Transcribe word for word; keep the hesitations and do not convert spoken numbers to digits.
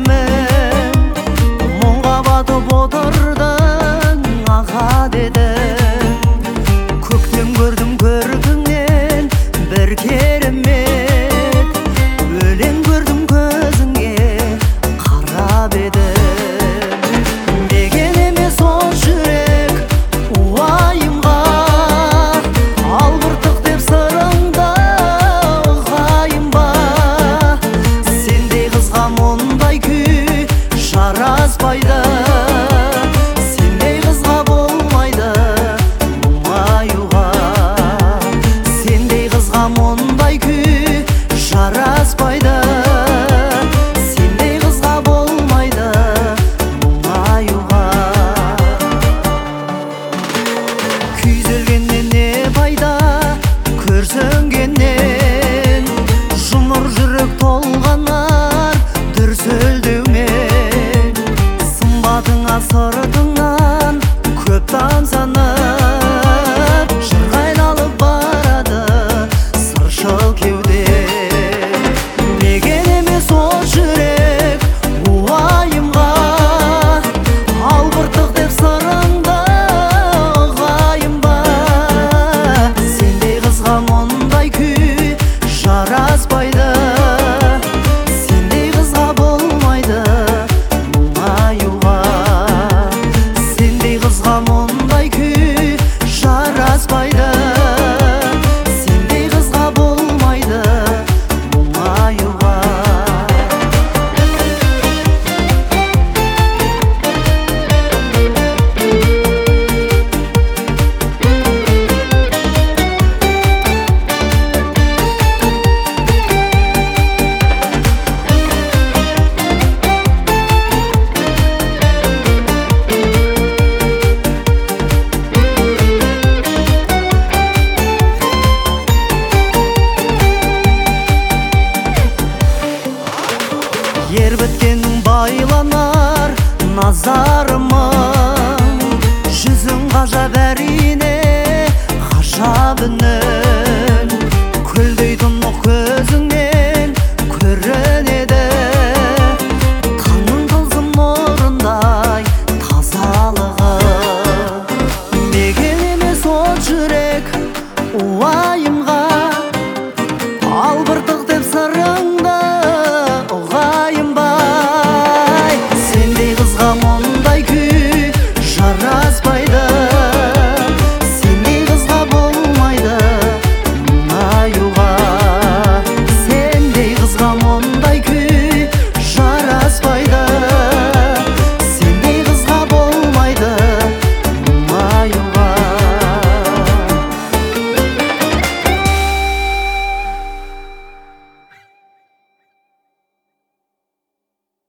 беремін. Мұңға батып отырдың аға деді. Көктем көрдім көркіңнен бір керемет, өлең көрдім көзіңе қарап едім. Деген емес ол жүрек уайымға, албырттық деп сырыңда ұғайын ба. Сендей қызға мұндай күй жараспайды, сендей қызға болмайды мұңаюға. Сендей қызға мұндай күй жараспайды, сендей қызға болмайды мұңаюға. Күйзелгеннен не пайда күрсінгеннен, жұмыр жүрек толғанар дүрсілдеумен. Сымбатыңа сыртыңнан көп тамсанып, жырға айналып барады сыршыл кеуде. Деген емес ол жүрек уайымға, албырттық деп сырыңда ұғайын ба. Сендей қызға мұндай күй жараспайды, сендей қызға болмайды мұңаюға. Сендей қызға мұндай күй жараспайды, сендей қызға болмайды мұңаюға. Ер біткенің байланар назарымың, жүзің ғажап әрине ғажап үнің. Көлдей тұнық көзіңнен көрінеді, таңның тылсым нұрындай тазалығы. Деген емес ол жүрек уайымға, албырттық